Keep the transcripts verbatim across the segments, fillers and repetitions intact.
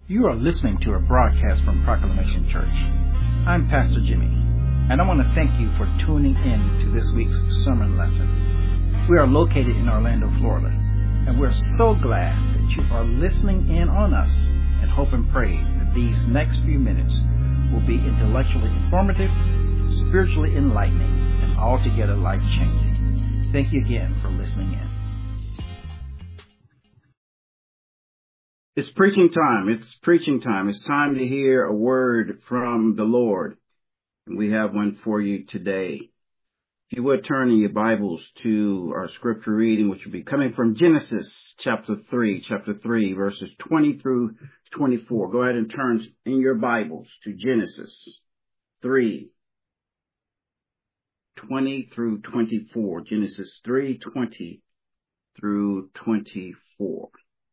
You are listening to a broadcast from Proclamation Church. I'm Pastor Jimmy, and I want to thank you for tuning in to this week's sermon lesson. We are located in Orlando, Florida, and we're so glad that you are listening in on us and hope and pray that these next few minutes will be intellectually informative, spiritually enlightening, and altogether life-changing. Thank you again for listening in. It's preaching time. It's preaching time. It's time to hear a word from the Lord. And we have one for you today. If you would turn in your Bibles to our scripture reading, which will be coming from Genesis chapter three, chapter three, verses twenty through twenty-four. Go ahead and turn in your Bibles to Genesis three, twenty through twenty-four. Genesis three, twenty through twenty-four.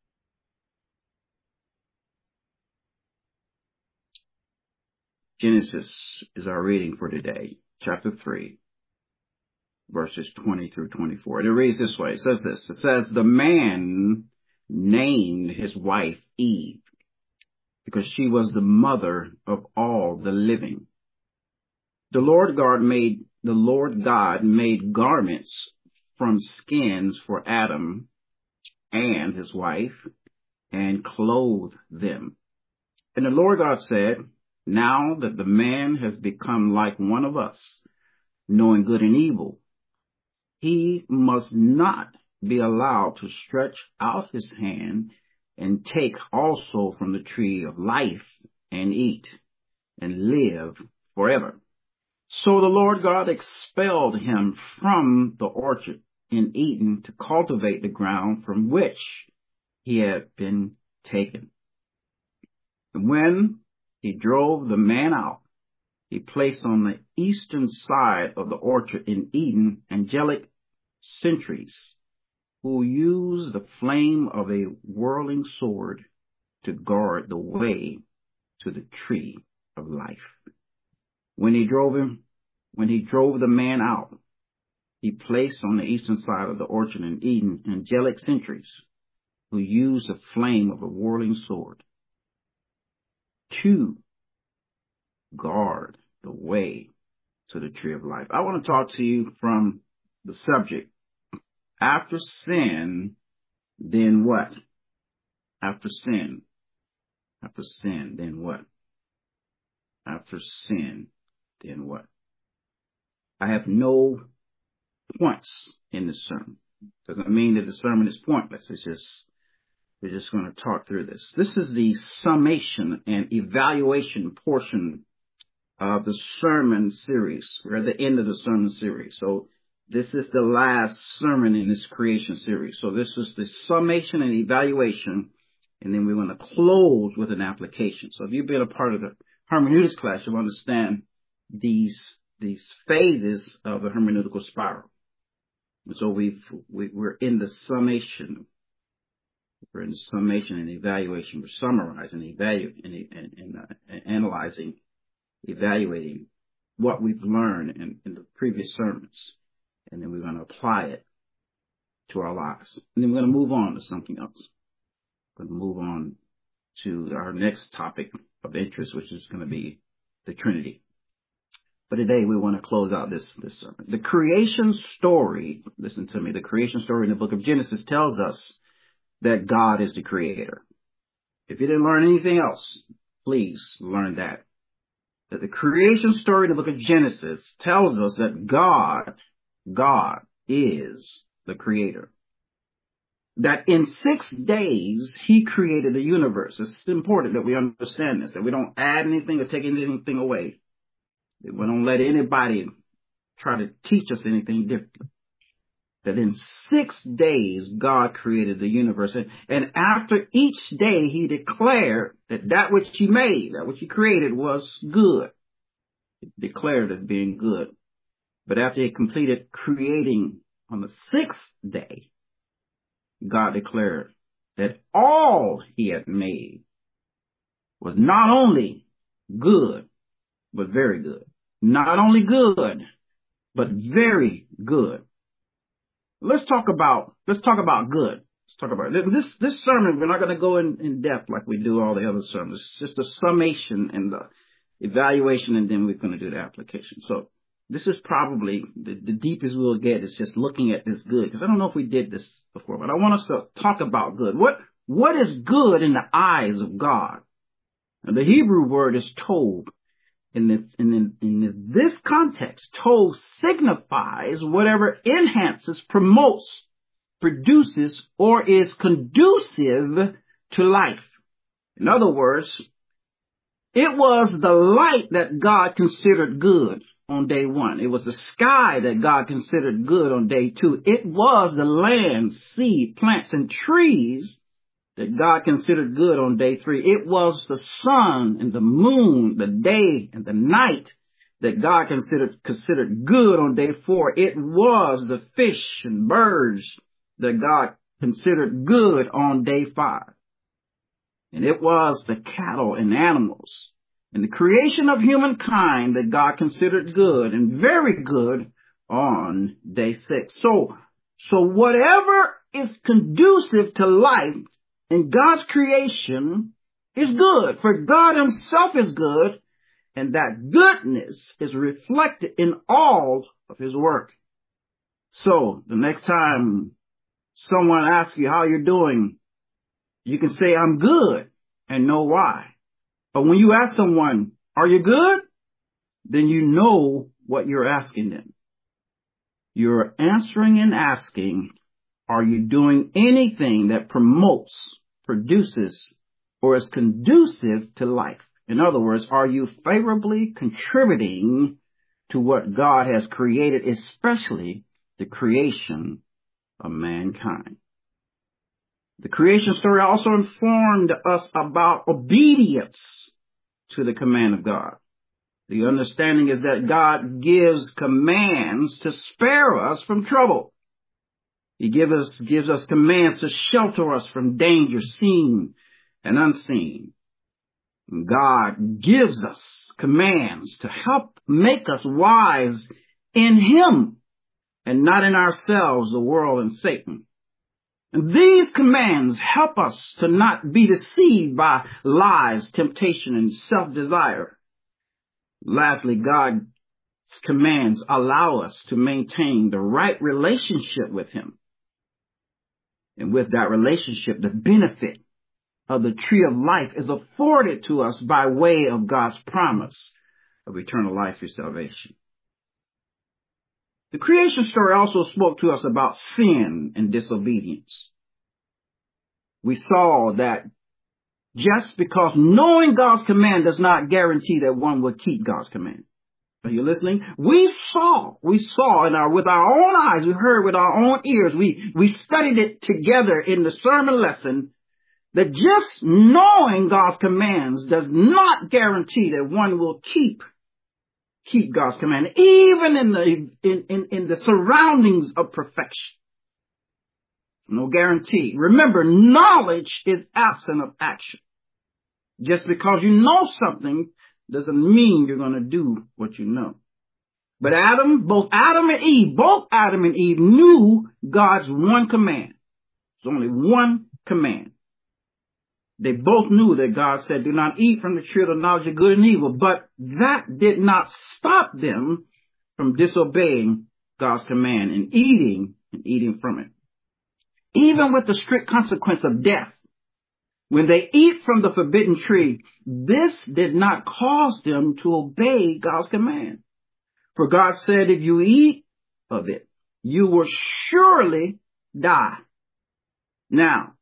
Genesis is our reading for today, chapter three, verses twenty through twenty-four. And it reads this way. It says this. It says, the man named his wife Eve because she was the mother of all the living. The Lord God made, the Lord God made garments from skins for Adam and his wife and clothed them. And the Lord God said, now that the man has become like one of us, knowing good and evil, he must not be allowed to stretch out his hand and take also from the tree of life and eat and live forever. So the Lord God expelled him from the orchard in Eden to cultivate the ground from which he had been taken. And when he drove the man out, he placed on the eastern side of the orchard in Eden angelic sentries who used the flame of a whirling sword to guard the way to the tree of life. When he drove him, when he drove the man out, he placed on the eastern side of the orchard in Eden angelic sentries who used the flame of a whirling sword to guard the way to the tree of life. I want to talk to you from the subject, after sin, then what? After sin. After sin, then what? After sin, then what? I have no points in the sermon. Doesn't mean that the sermon is pointless. It's just, we're just going to talk through this. This is the summation and evaluation portion of the sermon series. We're at the end of the sermon series. So this is the last sermon in this creation series. So this is the summation and evaluation, and then we're going to close with an application. So if you've been a part of the hermeneutics class, you'll understand these these phases of the hermeneutical spiral. So we've, we, we're in the summation. We're in the summation and evaluation. We're summarizing, evaluating, and, and, uh, and analyzing, evaluating what we've learned in, in the previous sermons. And then we're going to apply it to our lives. And then we're going to move on to something else. We're going to move on to our next topic of interest, which is going to be the Trinity. But today we want to close out this, this sermon. The creation story, listen to me, the creation story in the book of Genesis tells us that God is the creator. If you didn't learn anything else, please learn that. That the creation story in the book of Genesis tells us that God, God is the creator. That in six days, he created the universe. It's important that we understand this, that we don't add anything or take anything away. That we don't let anybody try to teach us anything different. That in six days, God created the universe. And, and after each day, he declared that that which he made, that which he created was good. He declared as being good. But after he completed creating on the sixth day, God declared that all he had made was not only good, but very good. Not only good, but very good. Let's talk about, let's talk about good. Let's talk about it. This, this sermon, we're not going to go in, in depth like we do all the other sermons. It's just a summation and the evaluation, and then we're going to do the application. So this is probably the, the deepest we'll get is just looking at this good, because I don't know if we did this before, but I want us to talk about good. What, what is good in the eyes of God? Now, the Hebrew word is tov. In this, in, in this context, tov signifies whatever enhances, promotes, produces, or is conducive to life. In other words, it was the light that God considered good on day one. It was the sky that God considered good on day two. It was the land, sea, plants, and trees that God considered good on day three. It was the sun and the moon, the day and the night that God considered considered good on day four. It was the fish and birds that God considered good on day five. And it was the cattle and animals and the creation of humankind that God considered good and very good on day six. So, so whatever is conducive to life in God's creation is good, for God himself is good, and that goodness is reflected in all of his work. So the next time someone asks you how you're doing, you can say, I'm good, and know why. But when you ask someone, are you good? Then you know what you're asking them. You're answering and asking, are you doing anything that promotes, produces, or is conducive to life? In other words, are you favorably contributing to what God has created, especially the creation of mankind? The creation story also informed us about obedience to the command of God. The understanding is that God gives commands to spare us from trouble. He gives us, gives us commands to shelter us from danger seen and unseen. And God gives us commands to help make us wise in him and not in ourselves, the world, and Satan. And these commands help us to not be deceived by lies, temptation, and self-desire. Lastly, God's commands allow us to maintain the right relationship with him. And with that relationship, the benefit of the tree of life is afforded to us by way of God's promise of eternal life through salvation. The creation story also spoke to us about sin and disobedience. We saw that just because knowing God's command does not guarantee that one will keep God's command. Are you listening? We saw, we saw in our, with our own eyes, we heard with our own ears, we, we studied it together in the sermon lesson, that just knowing God's commands does not guarantee that one will keep Keep God's command, even in the in, in, in the surroundings of perfection. No guarantee. Remember, knowledge is absent of action. Just because you know something doesn't mean you're going to do what you know. But Adam, both Adam and Eve, both Adam and Eve knew God's one command. There's only one command. They both knew that God said, do not eat from the tree of the knowledge of good and evil. But that did not stop them from disobeying God's command and eating and eating from it. Even with the strict consequence of death, when they eat from the forbidden tree, this did not cause them to obey God's command. For God said, if you eat of it, you will surely die. Now,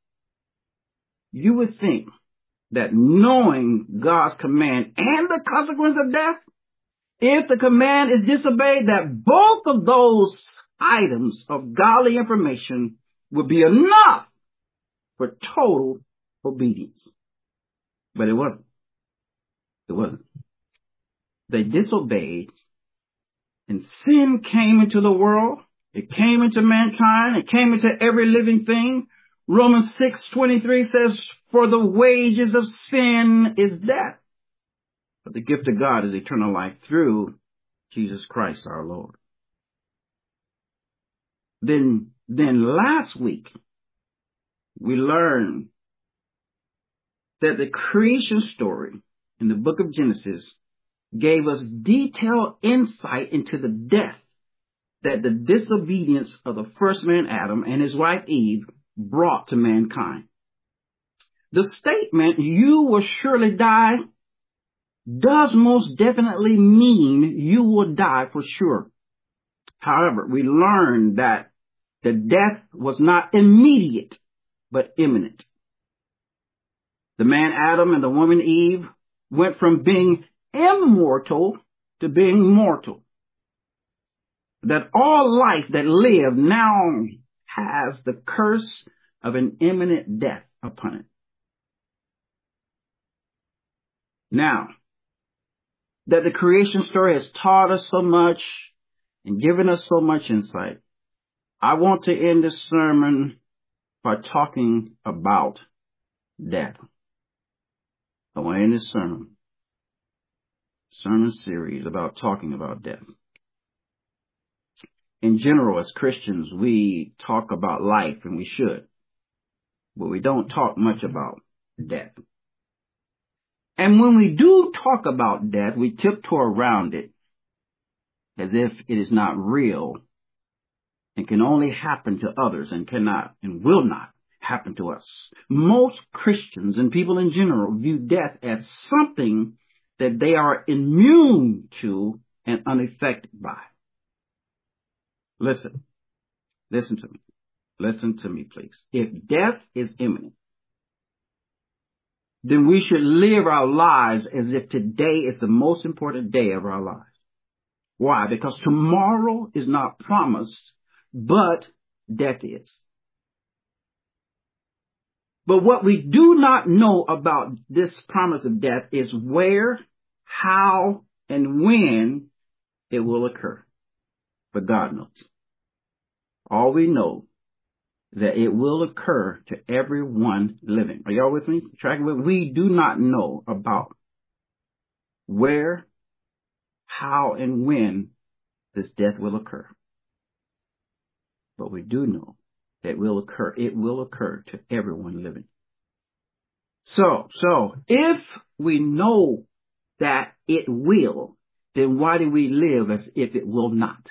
you would think that knowing God's command and the consequence of death, if the command is disobeyed, that both of those items of godly information would be enough for total obedience. But it wasn't. It wasn't. They disobeyed, and sin came into the world. It came into mankind. It came into every living thing. Romans six twenty-three says, for the wages of sin is death, but the gift of God is eternal life through Jesus Christ our Lord. Then, then last week, we learn that the creation story in the book of Genesis gave us detailed insight into the death that the disobedience of the first man Adam and his wife Eve brought to mankind. The statement, "you will surely die," does most definitely mean you will die for sure. However, we learn that the death was not immediate, but imminent. The man Adam and the woman Eve went from being immortal to being mortal. That all life that lived now has the curse of an imminent death upon it. Now, that the creation story has taught us so much and given us so much insight, I want to end this sermon by talking about death. I want to end this sermon, sermon series about talking about death. In general, as Christians, we talk about life, and we should, but we don't talk much about death. And when we do talk about death, we tiptoe around it as if it is not real and can only happen to others and cannot and will not happen to us. Most Christians and people in general view death as something that they are immune to and unaffected by. Listen, listen to me. Listen to me, please. If death is imminent, then we should live our lives as if today is the most important day of our lives. Why? Because tomorrow is not promised, but death is. But what we do not know about this promise of death is where, how, and when it will occur. But God knows. All we know that it will occur to everyone living. Are y'all with me? Tracking with? We do not know about where, how, and when this death will occur. But we do know that it will occur. It will occur to everyone living. So, so if we know that it will, then why do we live as if it will not?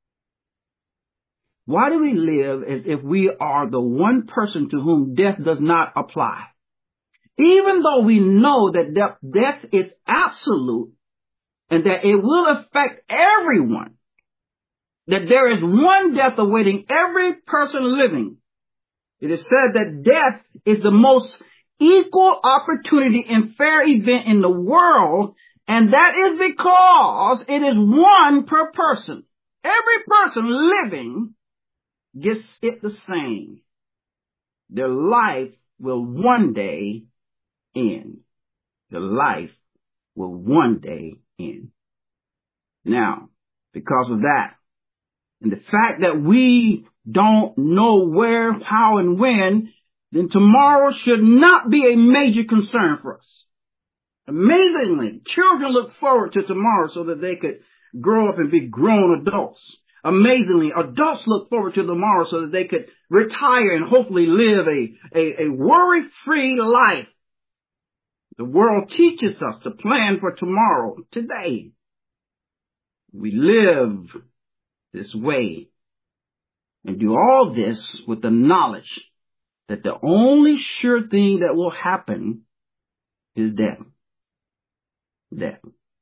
Why do we live as if we are the one person to whom death does not apply? Even though we know that death is absolute and that it will affect everyone, that there is one death awaiting every person living. It is said that death is the most equal opportunity and fair event in the world, and that is because it is one per person. Every person living gets it the same. Their life will one day end. Their life will one day end. Now, because of that, and the fact that we don't know where, how, and when, then tomorrow should not be a major concern for us. Amazingly, children look forward to tomorrow so that they could grow up and be grown adults. Amazingly, adults look forward to tomorrow so that they could retire and hopefully live a, a, a worry-free life. The world teaches us to plan for tomorrow, today. We live this way and do all this with the knowledge that the only sure thing that will happen is death. Death.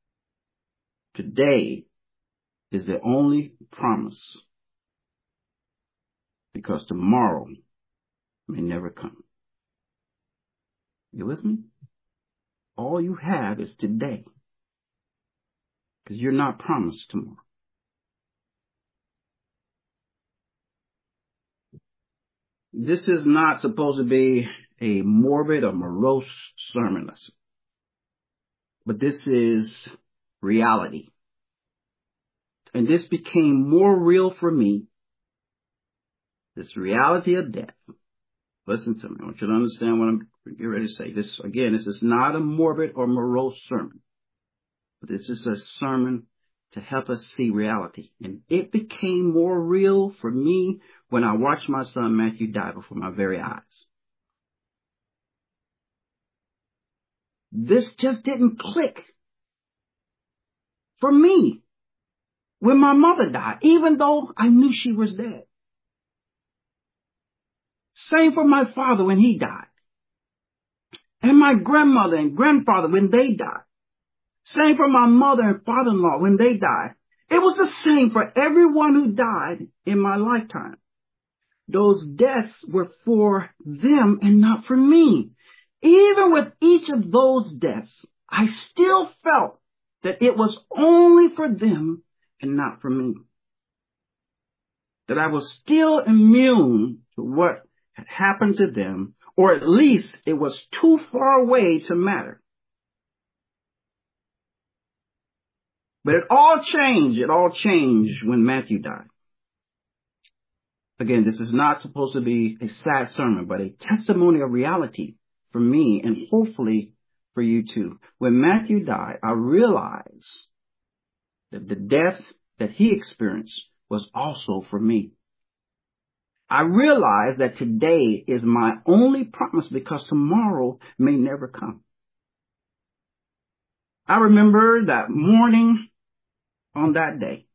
Today is the only promise, because tomorrow may never come. You with me? All you have is today, because you're not promised tomorrow. This is not supposed to be a morbid or morose sermon lesson, but this is reality. And this became more real for me, this reality of death. Listen to me. I want you to understand what I'm getting ready to say. This, again, this is not a morbid or morose sermon, but this is a sermon to help us see reality. And it became more real for me when I watched my son Matthew die before my very eyes. this just didn't click for me when my mother died, even though I knew she was dead. Same for my father when he died. And my grandmother and grandfather when they died. Same for my mother and father-in-law when they died. It was the same for everyone who died in my lifetime. Those deaths were for them and not for me. Even with each of those deaths, I still felt that it was only for them and not for me. That I was still immune to what had happened to them, or at least it was too far away to matter. But it all changed. It all changed when Matthew died. Again, this is not supposed to be a sad sermon, but a testimony of reality for me and hopefully for you too. When Matthew died, I realized that the death that he experienced was also for me. I realized that today is my only promise because tomorrow may never come. I remember that morning on that day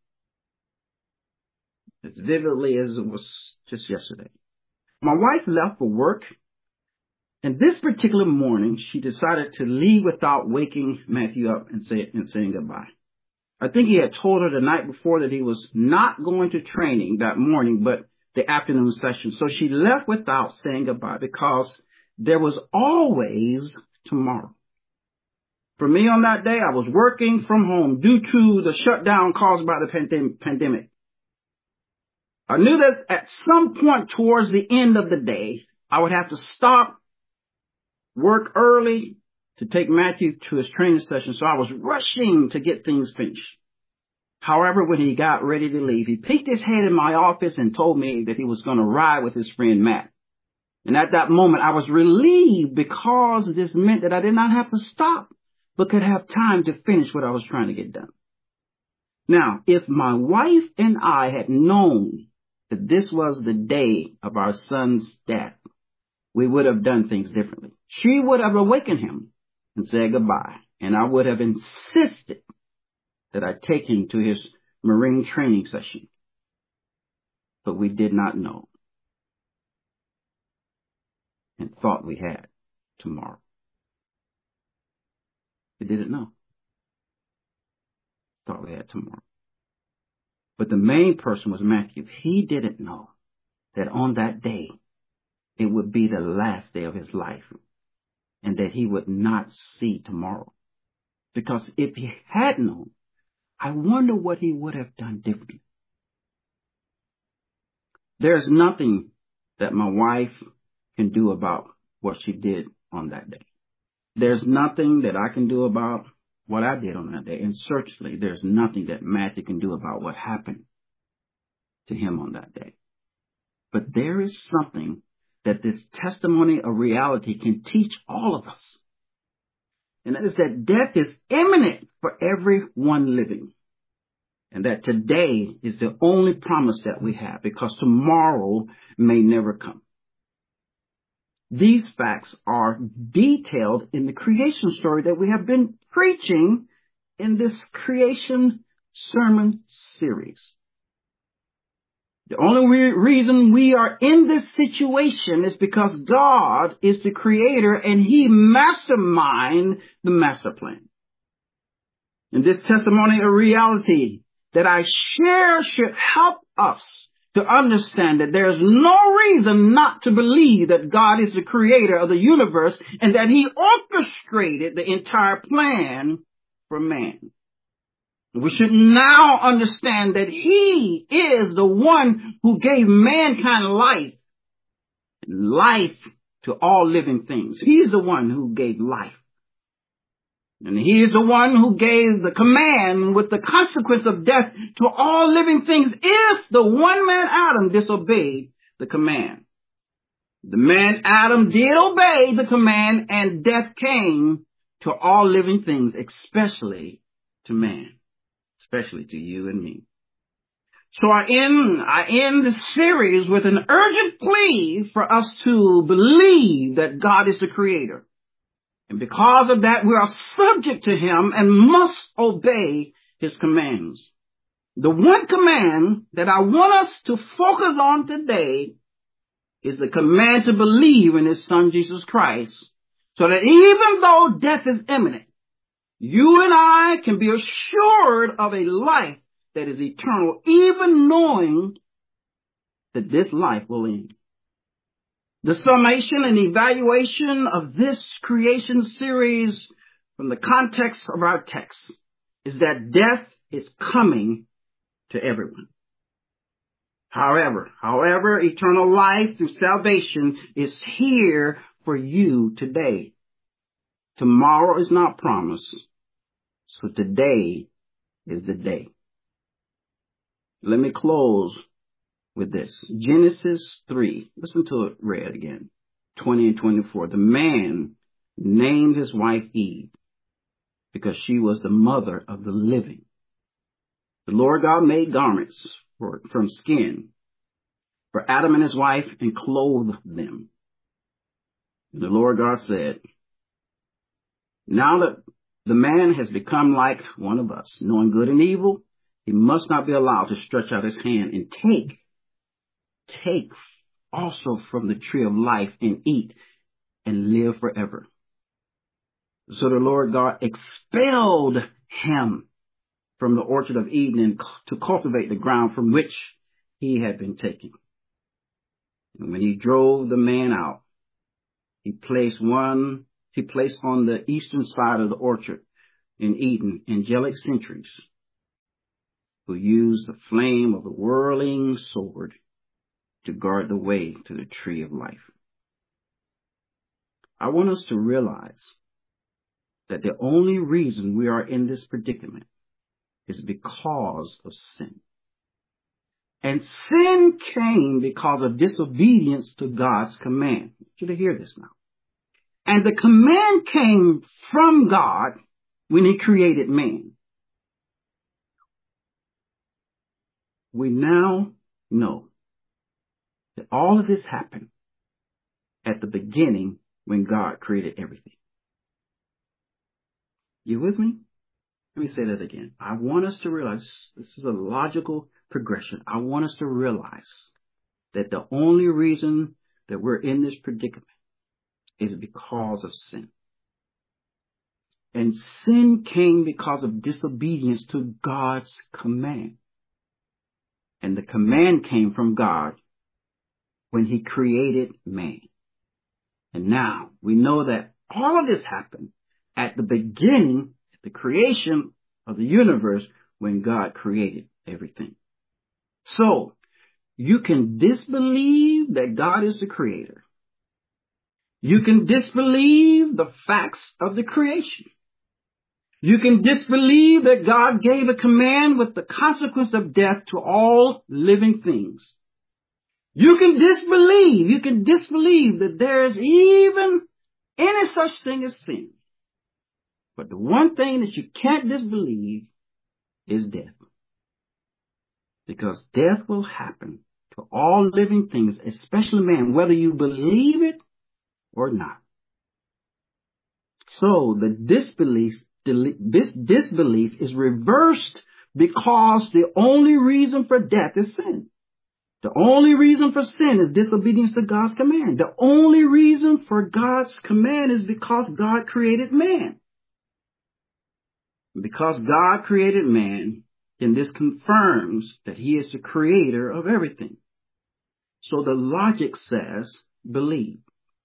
as vividly as it was just yesterday. My wife left for work, and this particular morning she decided to leave without waking Matthew up and, say, and saying goodbye. I think he had told her the night before that he was not going to training that morning, but the afternoon session. So she left without saying goodbye because there was always tomorrow. For me on that day, I was working from home due to the shutdown caused by the pandemic. I knew that at some point towards the end of the day, I would have to stop work early to take Matthew to his training session. So I was rushing to get things finished. However, when he got ready to leave, he peeked his head in my office and told me that he was going to ride with his friend Matt. And at that moment, I was relieved because this meant that I did not have to stop, but could have time to finish what I was trying to get done. Now, if my wife and I had known that this was the day of our son's death, we would have done things differently. She would have awakened him and said goodbye, and I would have insisted that I take him to his Marine training session. But we did not know and thought we had tomorrow. We didn't know. Thought we had tomorrow. But the main person was Matthew. He didn't know that on that day, it would be the last day of his life and that he would not see tomorrow. Because if he had known, I wonder what he would have done differently. There's nothing that my wife can do about what she did on that day. There's nothing that I can do about what I did on that day. And certainly there's nothing that Matthew can do about what happened to him on that day. But there is something that this testimony of reality can teach all of us. And that is that death is imminent for everyone living. And that today is the only promise that we have because tomorrow may never come. These facts are detailed in the creation story that we have been preaching in this creation sermon series. The only re- reason we are in this situation is because God is the creator and he masterminded the master plan. And this testimony of reality that I share should help us to understand that there's no reason not to believe that God is the creator of the universe and that he orchestrated the entire plan for man. We should now understand that he is the one who gave mankind life, life to all living things. He's the one who gave life. And he is the one who gave the command with the consequence of death to all living things if the one man Adam disobeyed the command. The man Adam did obey the command and death came to all living things, especially to man, especially to you and me. So I end, I end the series with an urgent plea for us to believe that God is the creator And because of that, we are subject to him and must obey his commands. The one command that I want us to focus on today is the command to believe in his son, Jesus Christ, so that even though death is imminent, you and I can be assured of a life that is eternal, even knowing that this life will end. The summation and evaluation of this creation series from the context of our text is that death is coming to everyone. However, however, eternal life through salvation is here for you today. Tomorrow is not promised, so today is the day. Let me close with this. Genesis three. Listen to it read again. twenty and twenty-four. The man named his wife Eve because she was the mother of the living. The Lord God made garments for, from skin for Adam and his wife and clothed them. And the Lord God said, now that the man has become like one of us, knowing good and evil, he must not be allowed to stretch out his hand and take, take also from the tree of life and eat and live forever. So the Lord God expelled him from the orchard of Eden to cultivate the ground from which he had been taken. And when he drove the man out, he placed one, he placed on the eastern side of the orchard in Eden angelic sentries who used the flame of the whirling sword to guard the way to the tree of life. I want us to realize that the only reason we are in this predicament is because of sin. And sin came because of disobedience to God's command. I want you to hear this now. And the command came from God when he created man. We now know that all of this happened at the beginning when God created everything. You with me? Let me say that again. I want us to realize this is a logical progression. I want us to realize that the only reason that we're in this predicament is because of sin. And sin came because of disobedience to God's command. And the command came from God when he created man. And now we know that all of this happened at the beginning, the creation of the universe, when God created everything. So you can disbelieve that God is the creator. You can disbelieve the facts of the creation. You can disbelieve that God gave a command with the consequence of death to all living things. You can disbelieve, you can disbelieve that there is even any such thing as sin. But the one thing that you can't disbelieve is death. Because death will happen to all living things, especially man, whether you believe it or not. So the disbelief, this disbelief is reversed because the only reason for death is sin. The only reason for sin is disobedience to God's command. The only reason for God's command is because God created man. Because God created man, then this confirms that he is the creator of everything. So the logic says, believe.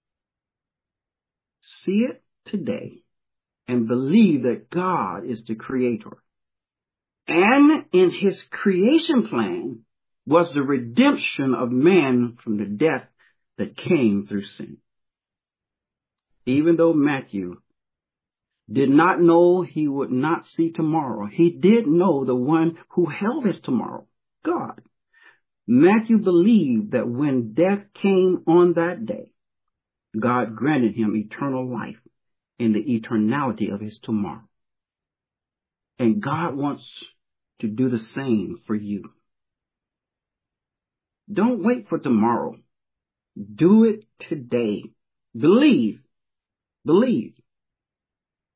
See it today and believe that God is the creator. And in his creation plan was the redemption of man from the death that came through sin. Even though Matthew did not know he would not see tomorrow, he did know the one who held his tomorrow, God. Matthew believed that when death came on that day, God granted him eternal life in the eternality of his tomorrow. And God wants to do the same for you. Don't wait for tomorrow. Do it today. Believe. Believe.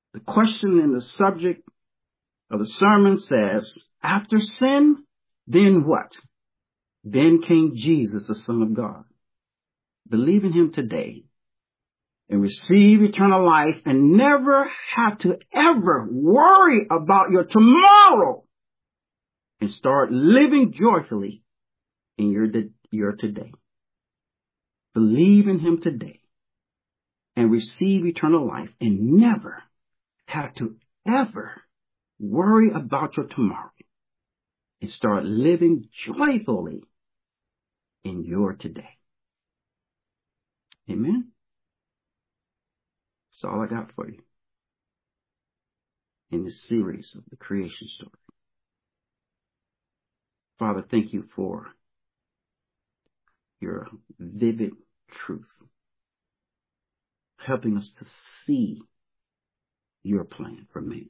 The question in the subject of the sermon says, after sin, then what? Then came Jesus, the Son of God. Believe in him today and receive eternal life and never have to ever worry about your tomorrow and start living joyfully in your, your today. Believe in him today and receive eternal life and never have to ever worry about your tomorrow and start living joyfully in your today. Amen. That's all I got for you in this series of the creation story. Father, thank you for your vivid truth, helping us to see your plan for man.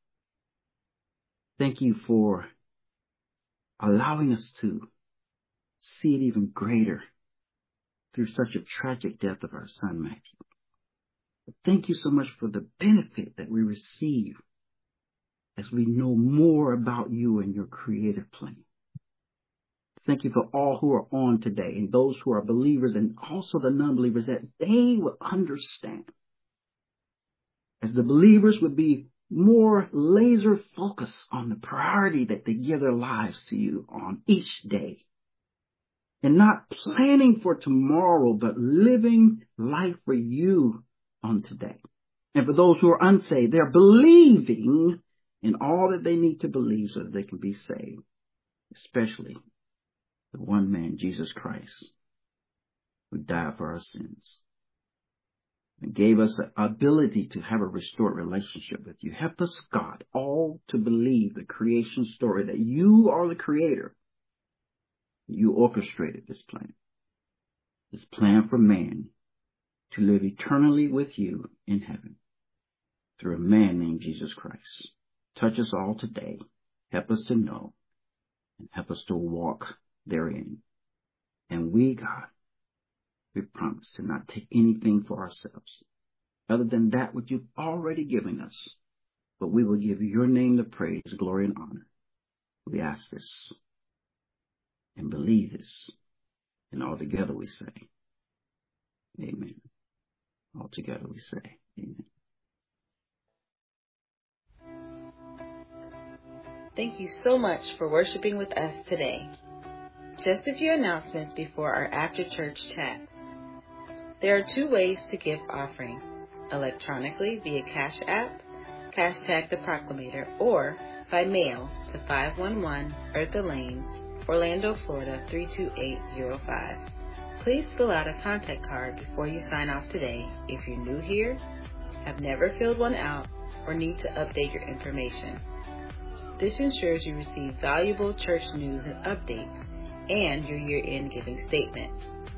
Thank you for allowing us to see it even greater through such a tragic death of our son, Matthew. But thank you so much for the benefit that we receive as we know more about you and your creative plan. Thank you for all who are on today and those who are believers and also the non-believers, that they will understand, as the believers would be more laser focused on the priority that they give their lives to you on each day, and not planning for tomorrow, but living life for you on today. And for those who are unsaved, they're believing in all that they need to believe so that they can be saved, especially the one man, Jesus Christ, who died for our sins and gave us the ability to have a restored relationship with you. Help us, God, all to believe the creation story, that you are the creator. You orchestrated this plan, this plan for man to live eternally with you in heaven through a man named Jesus Christ. Touch us all today. Help us to know and help us to walk therein. And we, God, we promise to not take anything for ourselves other than that which you've already given us. But we will give your name the praise, glory, and honor. We ask this and believe this. And all together we say, amen. All together we say, amen. Thank you so much for worshiping with us today. Just a few announcements before our after-church chat. There are two ways to give offering: electronically via Cash App, hashtag the Proclamator, or by mail to five one one Eartha Lane, Orlando, Florida three two eight zero five. Please fill out a contact card before you sign off today if you're new here, have never filled one out, or need to update your information. This ensures you receive valuable church news and updates and your year-end giving statement.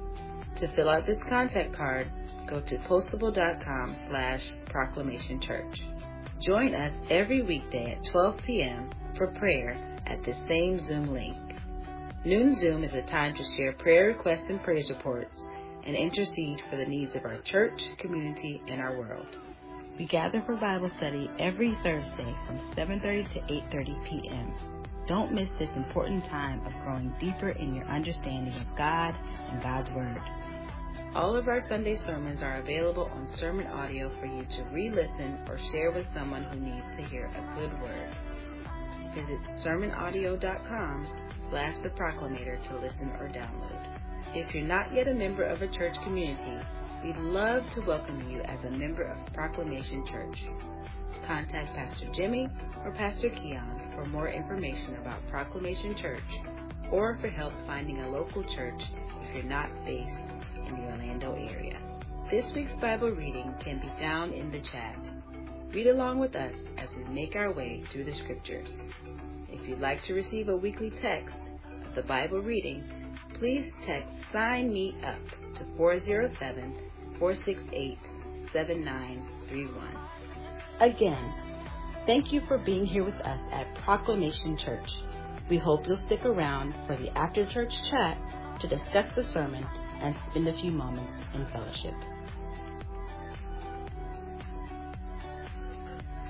To fill out this contact card, go to postable.com slash proclamation church. Join us every weekday at twelve p.m. for prayer at the same Zoom link. Noon Zoom is a time to share prayer requests and praise reports and intercede for the needs of our church, community, and our world. We gather for Bible study every Thursday from seven thirty to eight thirty p.m. Don't miss this important time of growing deeper in your understanding of God and God's Word. All of our Sunday sermons are available on sermon audio for you to re-listen or share with someone who needs to hear a good word. Visit sermonaudio.com slash the Proclamator to listen or download. If you're not yet a member of a church community, we'd love to welcome you as a member of Proclamation Church. Contact Pastor Jimmy or Pastor Keon for more information about Proclamation Church, or for help finding a local church if you're not based in the Orlando area. This week's Bible reading can be found in the chat. Read along with us as we make our way through the scriptures. If you'd like to receive a weekly text of the Bible reading, please text Sign Me Up to four zero seven, four six eight, seven nine three one. Again, thank you for being here with us at Proclamation Church. We hope you'll stick around for the after-church chat to discuss the sermon and spend a few moments in fellowship.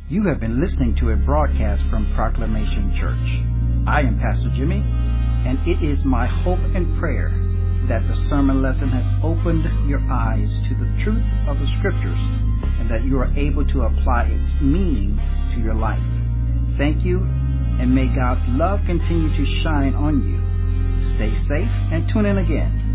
You have been listening to a broadcast from Proclamation Church. I am Pastor Jimmy, and it is my hope and prayer that the sermon lesson has opened your eyes to the truth of the Scriptures and that you are able to apply its meaning to your life. Thank you, and may God's love continue to shine on you. Stay safe and tune in again.